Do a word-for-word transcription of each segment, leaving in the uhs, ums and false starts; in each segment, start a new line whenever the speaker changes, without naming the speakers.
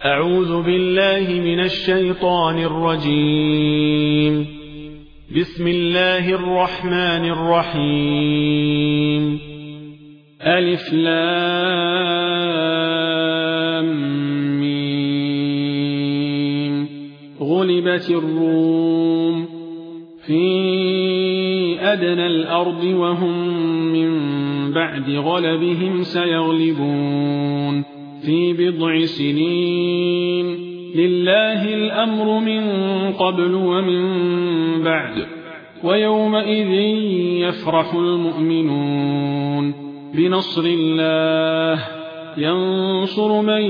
أعوذ بالله من الشيطان الرجيم. بسم الله الرحمن الرحيم. ألف لام ميم. غلبت الروم في أدنى الأرض وهم من بعد غلبهم سيغلبون في بضع سنين. لله الأمر من قبل ومن بعد ويومئذ يفرح المؤمنون بنصر الله ينصر من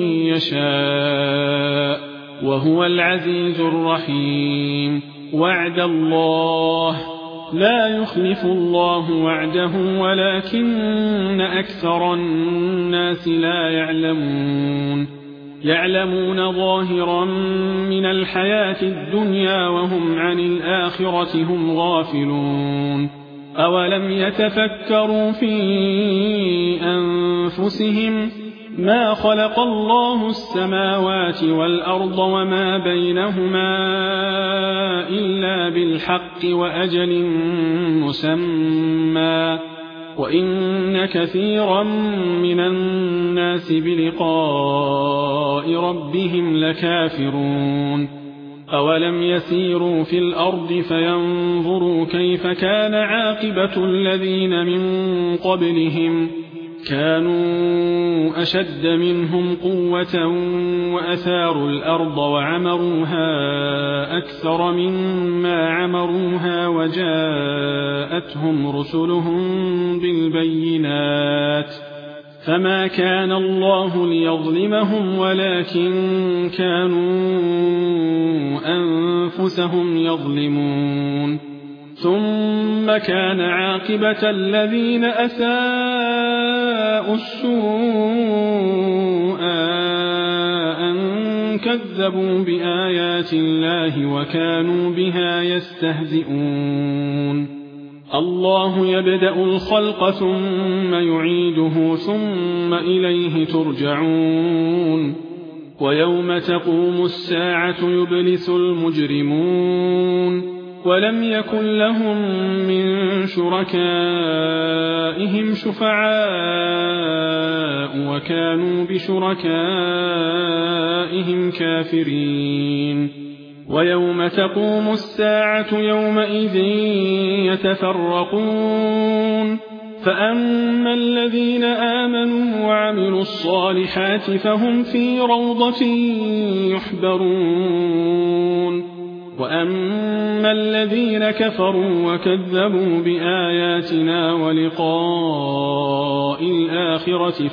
يشاء وهو العزيز الرحيم. وعد الله لا يخلف الله وعده ولكن أكثر الناس لا يعلمون. يعلمون ظاهرا من الحياة الدنيا وهم عن الآخرة هم غافلون. أولم يتفكروا في أنفسهم ما خلق الله السماوات والأرض وما بينهما إلا بالحق وأجل مسمى وإن كثيرا من الناس بلقاء ربهم لكافرون. أولم يسيروا في الأرض فينظروا كيف كان عاقبة الذين من قبلهم كانوا أشد منهم قوة وأثاروا الأرض وعمروها أكثر مما عمروها وجاءتهم رسلهم بالبينات فما كان الله ليظلمهم ولكن كانوا أنفسهم يظلمون. ثم كان عاقبة الذين أساءوا السوء أن كذبوا بآيات الله وكانوا بها يستهزئون. الله يبدأ الخلق ثم يعيده ثم إليه ترجعون. ويوم تقوم الساعة يبلس المجرمون ولم يكن لهم من شركائهم شفعاء وكانوا بشركائهم كافرين. ويوم تقوم الساعة يومئذ يتفرقون فأما الذين آمنوا وعملوا الصالحات فهم في روضة يحبرون وأما الذين كفروا وكذبوا بآياتنا ولقاء الآخرة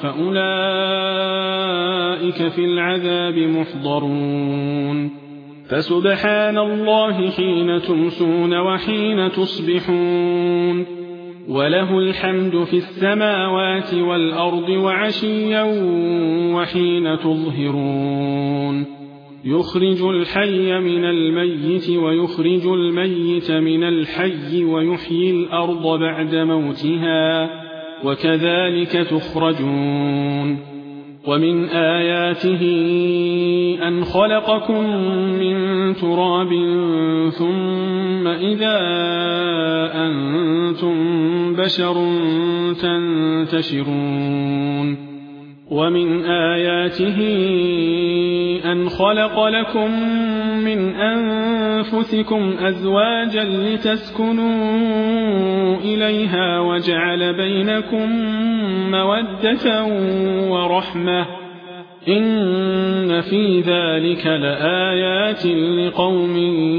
فأولئك في العذاب محضرون. فسبحان الله حين تمسون وحين تصبحون وله الحمد في السماوات والأرض وعشيا وحين تظهرون. يخرج الحي من الميت ويخرج الميت من الحي ويحيي الأرض بعد موتها وكذلك تخرجون. ومن آياته أن خلقكم من تراب ثم إذا أنتم بشر تنتشرون. ومن آياته أن خلق لكم من أنفسكم أزواجا لتسكنوا إليها وجعل بينكم مودة ورحمة إن في ذلك لآيات لقوم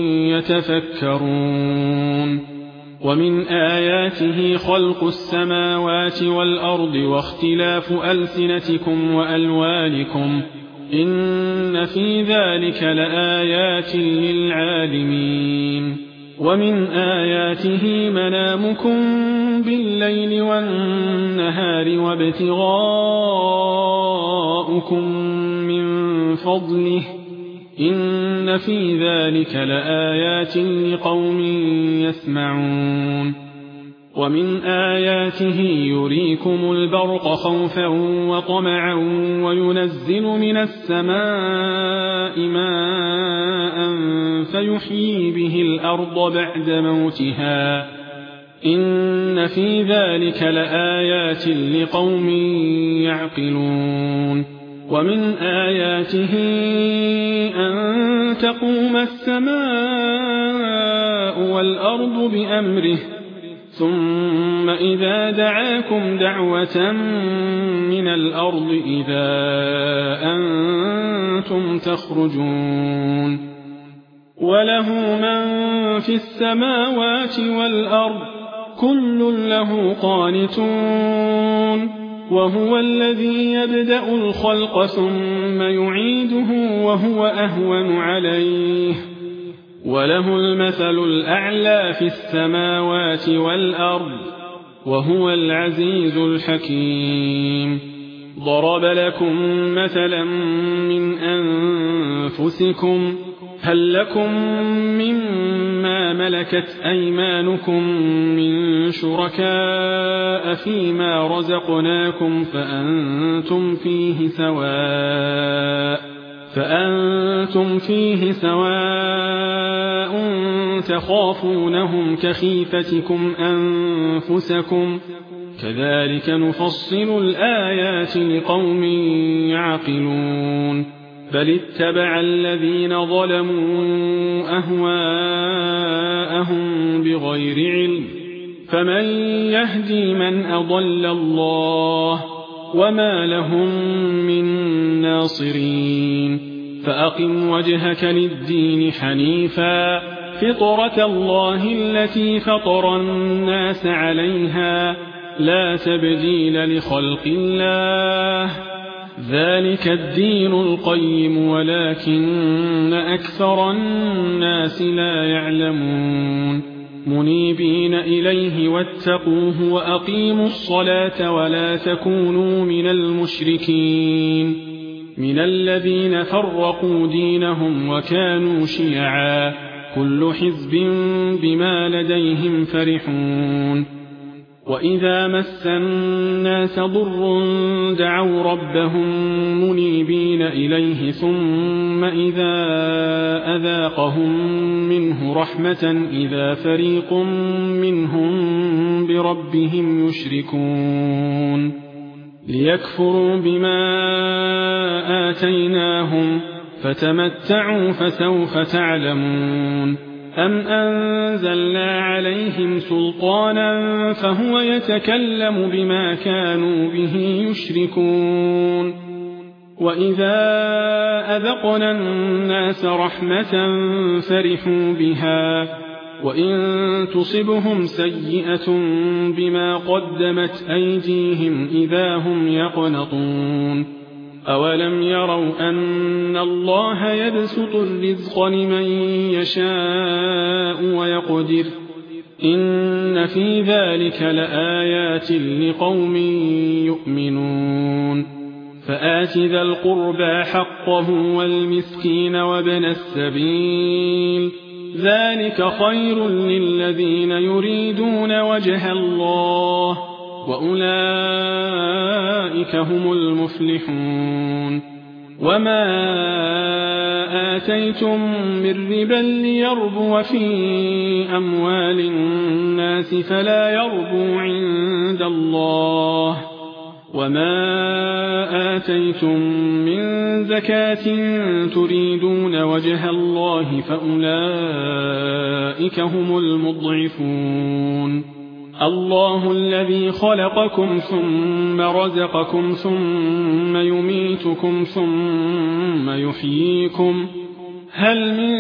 يتفكرون. ومن آياته خلق السماوات والأرض واختلاف ألسنتكم وألوانكم إن في ذلك لآيات للعالمين. ومن آياته منامكم بالليل والنهار وابتغاؤكم من فضله إن في ذلك لآيات لقوم يسمعون. ومن آياته يريكم البرق خوفا وطمعا وينزل من السماء ماء فيحيي به الأرض بعد موتها إن في ذلك لآيات لقوم يعقلون ومن آياته أن تقوم السماء والأرض بأمره ثم إذا دعاكم دعوة من الأرض إذا أنتم تخرجون وله من في السماوات والأرض كل له قانتون وهو الذي يبدأ الخلق ثم يعيده وهو أهون عليه وله المثل الأعلى في السماوات والأرض وهو العزيز الحكيم ضرب لكم مثلا من أنفسكم هل لكم مما ملكت أيمانكم من شركاء فيما رزقناكم فأنتم فيه سواء فأنتم فيه سواء تخافونهم كخيفتكم أنفسكم كذلك نفصل الآيات لقوم يعقلون بل اتبع الذين ظلموا أهواءهم بغير علم فمن يهدي من أضل الله وما لهم من ناصرين فأقم وجهك للدين حنيفا فطرة الله التي فطر الناس عليها لا تبديل لخلق الله ذلك الدين القيم ولكن أكثر الناس لا يعلمون منيبين إليه واتقوه وأقيموا الصلاة ولا تكونوا من المشركين من الذين فرقوا دينهم وكانوا شيعا كل حزب بما لديهم فرحون وإذا مس الناس ضر دعوا ربهم منيبين إليه ثم إذا أذاقهم منه رحمة إذا فريق منهم بربهم يشركون ليكفروا بما آتيناهم فتمتعوا فسوف تعلمون أم أنزلنا عليهم سلطانا فهو يتكلم بما كانوا به يشركون وإذا أذقنا الناس رحمة فرحوا بها وإن تصبهم سيئة بما قدمت أيديهم إذا هم يقنطون أولم يروا أن الله يبسط الرزق لمن يشاء ويقدر إن في ذلك لآيات لقوم يؤمنون فآت ذا القربى حقه والمسكين وابن السبيل ذلك خير للذين يريدون وجه الله وأولئك هم المفلحون وما آتيتم من ربا ليربو في أموال الناس فلا يربو عند الله وما آتيتم من زكاة تريدون وجه الله فأولئك هم المضعفون الله الذي خلقكم ثم رزقكم ثم يميتكم ثم يحييكم هل من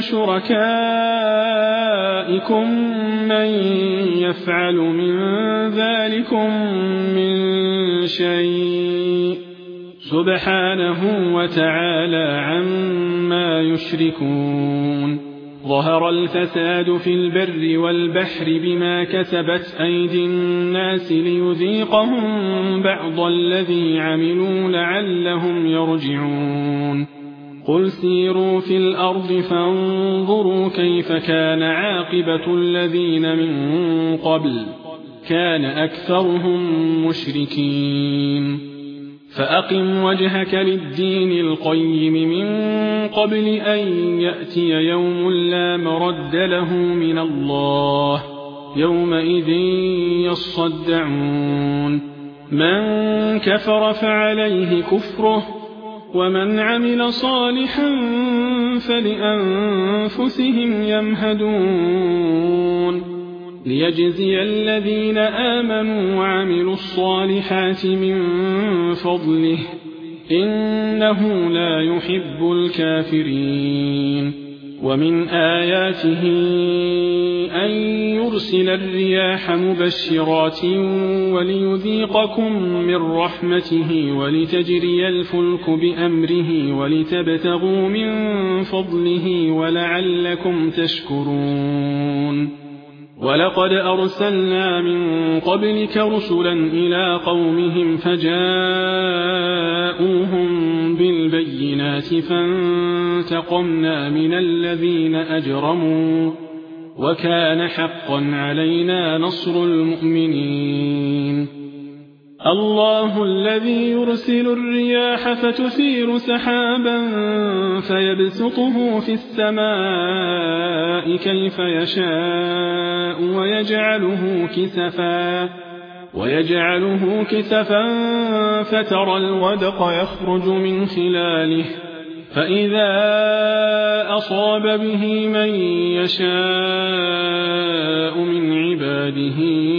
شركائكم من يفعل من ذلكم من شيء سبحانه وتعالى عما يشركون ظهر الفساد في البر والبحر بما كسبت أيدي الناس ليذيقهم بعض الذي عملوا لعلهم يرجعون قل سيروا في الأرض فانظروا كيف كان عاقبة الذين من قبل كان أكثرهم مشركين فأقم وجهك للدين القيم من قبل أن يأتي يوم لا مرد له من الله يومئذ يصدعون من كفر فعليه كفره ومن عمل صالحا فلأنفسهم يمهدون ليجزي الذين آمنوا وعملوا الصالحات من فضله إنه لا يحب الكافرين ومن آياته أن يرسل الرياح مبشرات وليذيقكم من رحمته ولتجري الفلك بأمره ولتبتغوا من فضله ولعلكم تشكرون ولقد أرسلنا من قبلك رسلا إلى قومهم فجاءوهم بالبينات فانتقمنا من الذين أجرموا وكان حقا علينا نصر المؤمنين الله الذي يرسل الرياح فتثير سحابا فيبسطه في السماء كيف يشاء ويجعله كسفا ويجعله كسفا فترى الودق يخرج من خلاله فإذا أصاب به من يشاء من عباده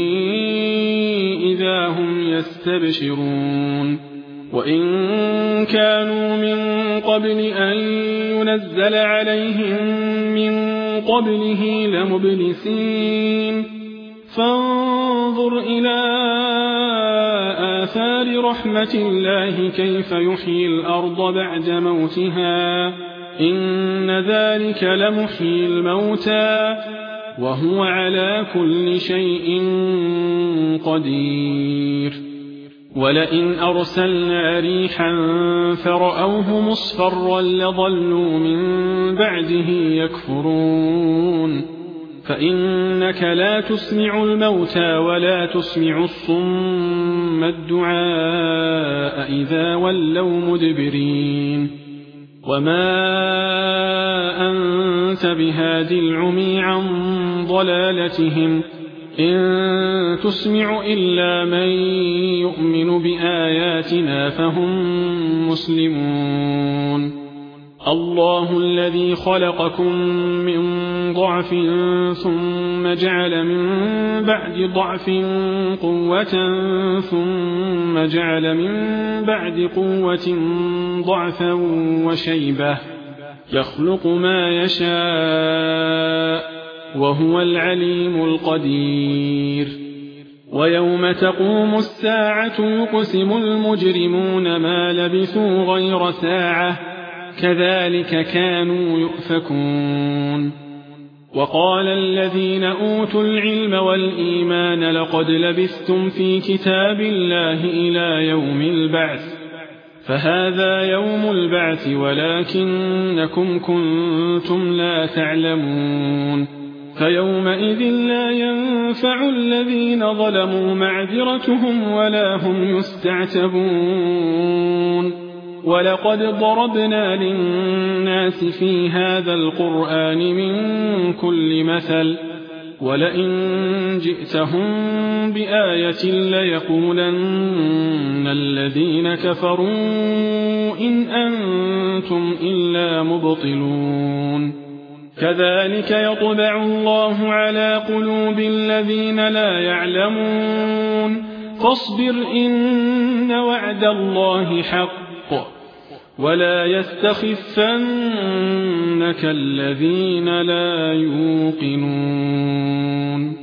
إذا هم يستبشرون وإن كانوا من قبل أن ينزل عليهم من قبله لمبلسين فانظر إلى آثار رحمة الله كيف يحيي الأرض بعد موتها إن ذلك لمحيي الموتى وهو على كل شيء قدير ولئن أرسلنا ريحا فرأوه مصفرا لظلوا من بعده يكفرون فإنك لا تسمع الموتى ولا تسمع الصم الدعاء إذا ولوا مدبرين وما أنت بهادي العمي عن ضلالتهم إن تسمع إلا من يؤمن بآياتنا فهم مسلمون الله الذي خلقكم من ضعف ثم جعل من بعد ضعف قوة ثم جعل من بعد قوة ضعفا وشيبة يخلق ما يشاء وهو العليم القدير ويوم تقوم الساعة يقسم المجرمون ما لبثوا غير ساعة كذلك كانوا يؤفكون وقال الذين أوتوا العلم والإيمان لقد لبثتم في كتاب الله إلى يوم البعث فهذا يوم البعث ولكنكم كنتم لا تعلمون فيومئذ لا ينفع الذين ظلموا معذرتهم ولا هم يستعتبون ولقد ضربنا للناس في هذا القرآن من كل مثل ولئن جئتهم بآية ليقولن الذين كفروا إن أنتم إلا مبطلون كذلك يطبع الله على قلوب الذين لا يعلمون فاصبر إن وعد الله حق ولا يستخفنك الذين لا يوقنون